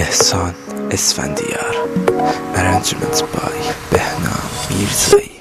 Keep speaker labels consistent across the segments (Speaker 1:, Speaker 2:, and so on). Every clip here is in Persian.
Speaker 1: احسان اسفندیار. Arrangement by بهنام میرزایی.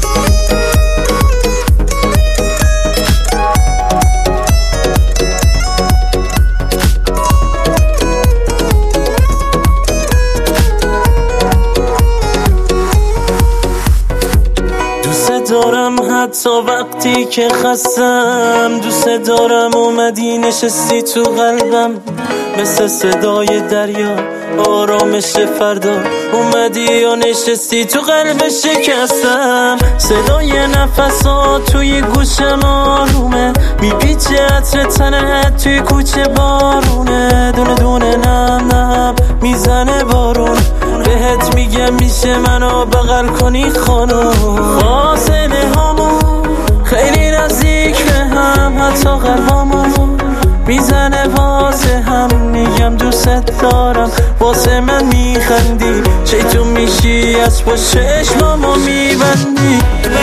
Speaker 2: دارم حتی وقتی که خستم، دوست دارم اومدی نشستی تو قلبم، مثل صدای دریا آرامش فردا اومدی و نشستی تو قلب شکستم. صدای نفسات توی گوشم آرومه، میپیچه عطر تنت توی کوچه بارونه، دونه دونه نم نم میزنه بارون، بهت میگم میشه منو بغل کنی خانم. فاصله هامون خیلی نزدیک به هم، حتی قلبامون میزنه واسه هم، میگم دوست دارم، واسه من میخندی، چطور میشی از پشت چشمامو میبندی.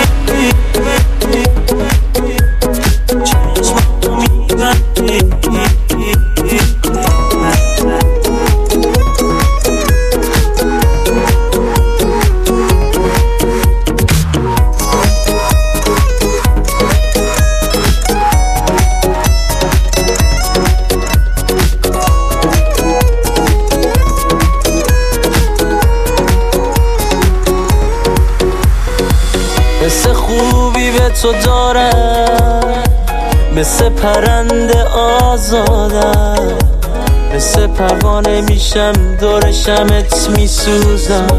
Speaker 2: مثل خوبی به تو دارم، مثل پرنده آزادم، مثل پروانه میشم دور شمت میسوزم،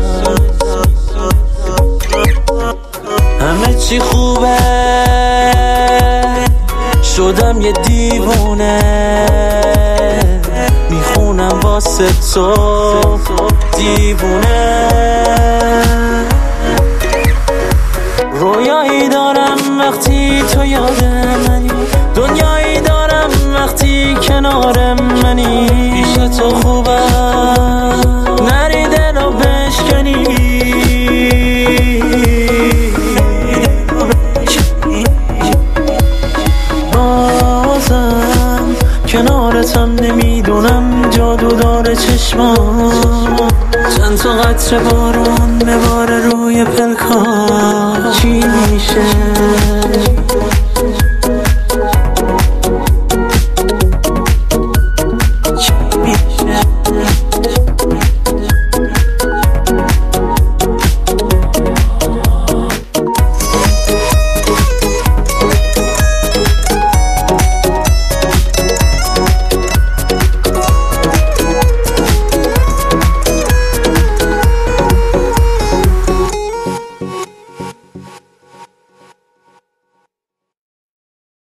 Speaker 2: همه چی خوبه، شدم یه دیوونه، میخونم واسه تو دیوونه. رویایی دارم وقتی تو یاد منی، دنیایی دارم وقتی کنار منی، پیش تو خوبم نری دلو بشکنی. بازم کنارتم، نمیدونم جادو داره چشمام، چند تا قطره بارون بباره روی پلکان، چی میشه